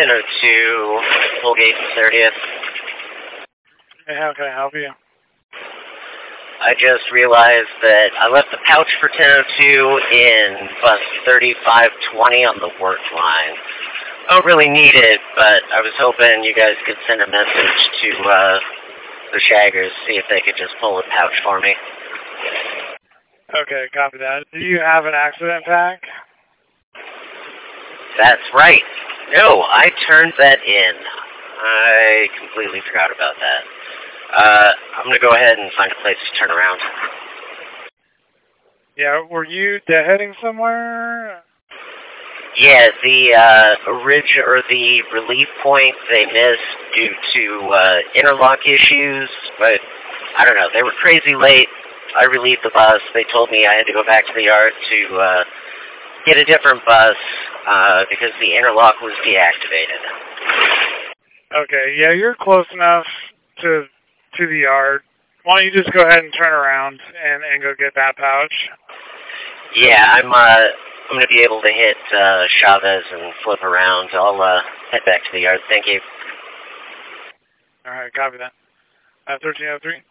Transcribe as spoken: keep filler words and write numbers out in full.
ten oh two, Colgate and thirtieth. Hey, how can I help you? I just realized that I left the pouch for ten oh two in bus thirty-five twenty on the work line. I don't really need it, but I was hoping you guys could send a message to uh, the shaggers, see if they could just pull the pouch for me. Okay, copy that. Do you have an accident pack? That's right. No, I turned that in. I completely forgot about that. Uh, I'm going to go ahead and find a place to turn around. Yeah, were you deadheading somewhere? Yeah, the uh, ridge or the relief point they missed due to uh, interlock issues, but I don't know. They were crazy late. I relieved the bus. They told me I had to go back to the yard to uh, get a different bus uh, because the interlock was deactivated. Okay, yeah, you're close enough to to the yard. Why don't you just go ahead and turn around and, and go get that pouch? Yeah, I'm uh, I'm going to be able to hit uh, Chavez and flip around. I'll uh, head back to the yard. Thank you. All right, copy that. Uh, thirteen oh three.